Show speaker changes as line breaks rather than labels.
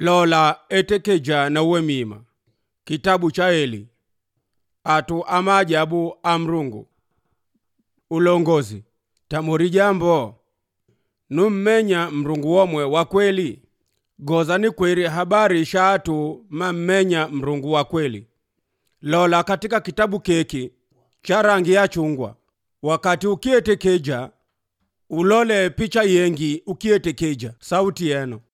Lola etekeja na uwe mima. Kitabu cha Eli. Atu amajabu amrungu. Ulongozi. Tamuri jambo. Nummenya mrungu womwe wa kweli. Goza ni kweli habari shaatu mammenya mrungu wa kweli. Lola katika kitabu keki cha rangi ya chungwa. Wakati ukietekeja ulole picha yengi ukietekeja sauti yeno.